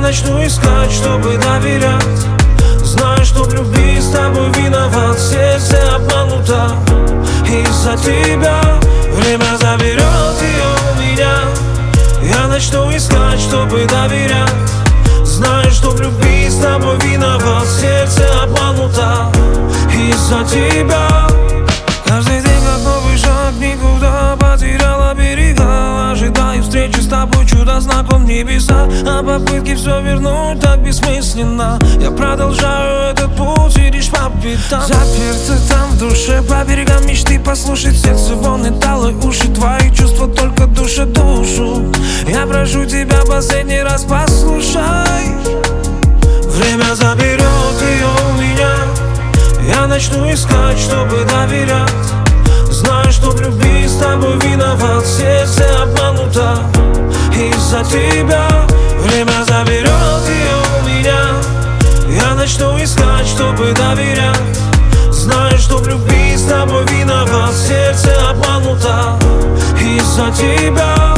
начну искать, чтобы доверять. Знаю, что в любви с тобой виноват, сердце обмануто из-за тебя. Время заберет ее у меня. Я начну искать, чтобы доверять. Знаю, что в любви с тобой виноват, сердце обмануто из-за тебя. Каждый день как новый шаг, никуда потеряла берега. Ожидаю встречи с тобой, чудо знаком небеса. А попытки все вернуть так бессмысленно. Я продолжаю этот путь и лишь по пятам. Заперты там в душе, по берегам мечты. Послушать сердце вон и талой уши. Твои чувства только душат душу. Я прошу тебя последний раз, послушай. Время заберет ее у меня. Я начну искать, чтобы доверять. Знаю, что в любви с тобой виноват, сердце обмануто из-за тебя. Время заберет ее у меня. Я начну искать, чтобы доверять. Знаю, что в любви с тобой виноват, сердце обмануто из-за тебя.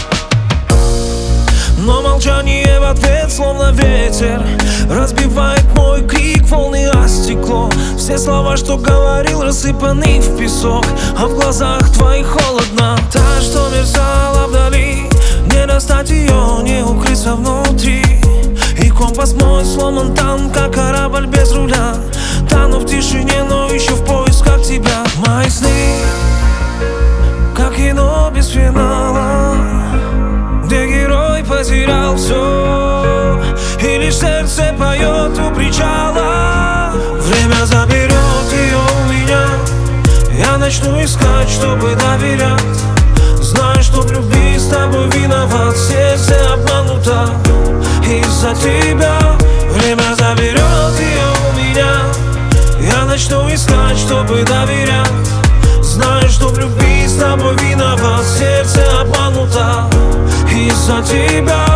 Но молчание в ответ, словно ветер, разбивает мой крик, волны о стекло. Все слова, что говорил, рассыпаны в песок, а в глазах твоих холодно. Та, что мерцала вдали, не достать ее, не укрыться внутри. И компас мой сломан там, как корабль без руля. Тону в тишине, но еще в поисках тебя. Мои сны, как кино без финала, где герой потерял все, и лишь сердце поет у причала. Время заберет ее у меня. Я начну искать, чтобы доверять. Знаю, что в любви с тобой виноват, сердце обмануто из-за тебя. Время заберет ее у меня. Я начну искать, чтобы доверять. Знаю, что в любви с тобой виноват, сердце обмануто из-за тебя.